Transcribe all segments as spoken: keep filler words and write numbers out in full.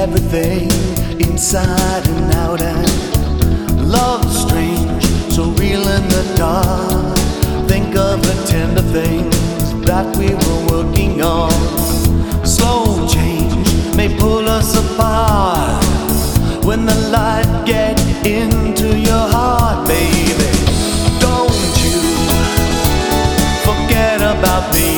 everything inside and out, and love's strange, so real in the dark. Think of the tender things that we were working on. Slow change may pull us apart when the light get into your heart, baby. Don't you forget about me.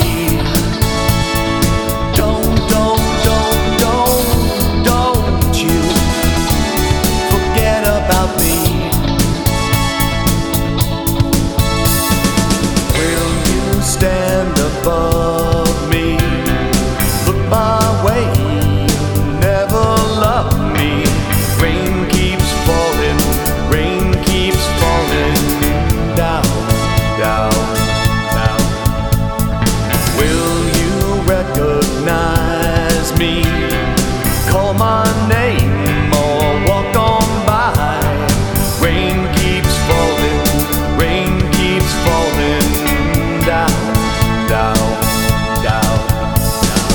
Stand above me, look my way, never love me. Rain keeps falling, rain keeps falling down, down, down. Will you recognize me? Call my name or walk on by. Rain keeps falling, rain keeps falling down, down, down, down.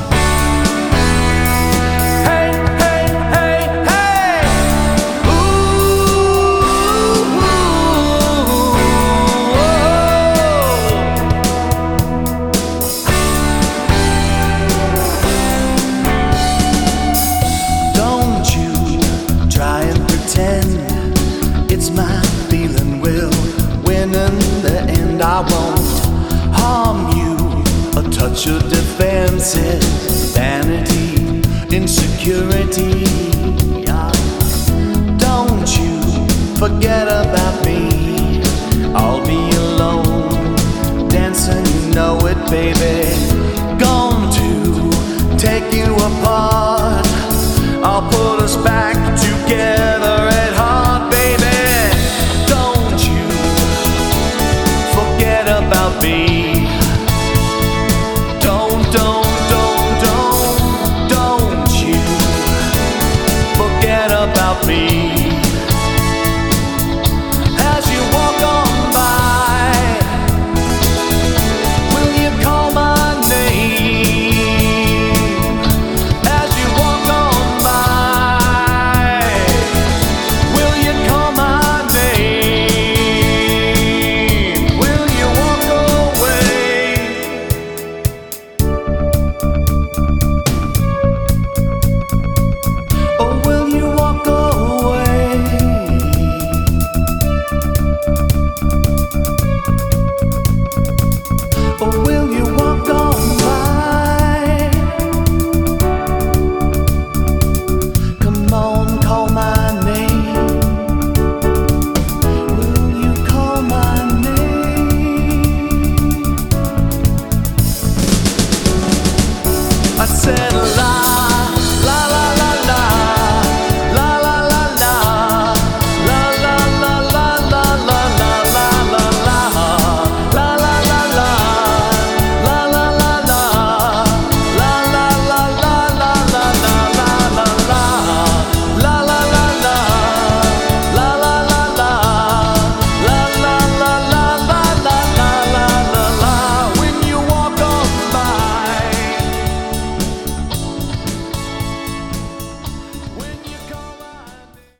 Hey, hey, hey, hey! Ooh, ooh, Don't you try and pretend it's my feeling will win in the end. I won't harm you, a touch of defensive vanity, insecurity. Don't you forget about me. I'll be alone, dancing, you know it, baby. Gone to take you apart, I'll put us back together.